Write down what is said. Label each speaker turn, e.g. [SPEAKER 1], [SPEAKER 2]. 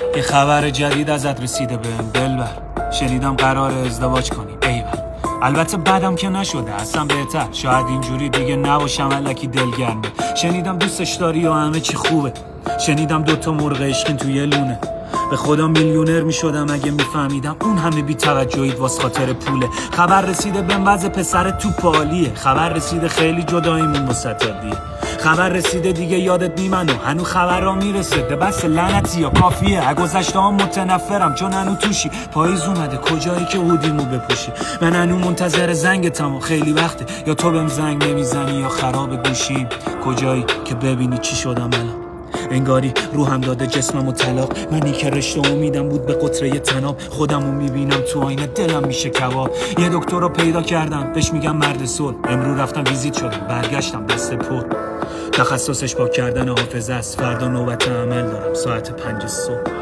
[SPEAKER 1] یه خبر جدید ازت رسیده بهم دلبر، شنیدم قرار ازدواج کنی. ایول، البته بعدم که نشده، اصلا بهتر. شاید اینجوری دیگه نباشم الکی دلگرمه. شنیدم دوستش داری و همه چی خوبه. شنیدم 2 مرغ عشقین توی لونه. به خدا میلیونر میشدم اگه میفهمیدم اون همه بی توجهیت واسه خاطر پوله. خبر رسیده بهم وضع پسر تو پالیه. خبر رسیده خیلی جداییمون مستطردیه. خبر رسیده دیگه یادت میمنو هنو خبر را میرسه. بس لعنتی یا کافیه. گذشته ها متنفرم چون هنو توشی. پاییز اومده کجایی که هودیمو بپوشی. من هنو منتظر زنگتم و خیلی وقته. یا تو بهم زنگ نمیزنی یا خراب گوشیم. کجایی که ببینی چی شدم الان. انگاری روحم داده جسمم و طلاق. منی که رشته امیدم بود به قطره تناب. خودمو میبینم تو آینه دلم میشه کباب. یه دکتر رو پیدا کردم بهش میگم مرد صلح. امروز رفتم ویزیت شدم برگشتم دست پر. تخصصش پاک کردن حافظه است. فردا نوبت عمل دارم ساعت 5 صبح.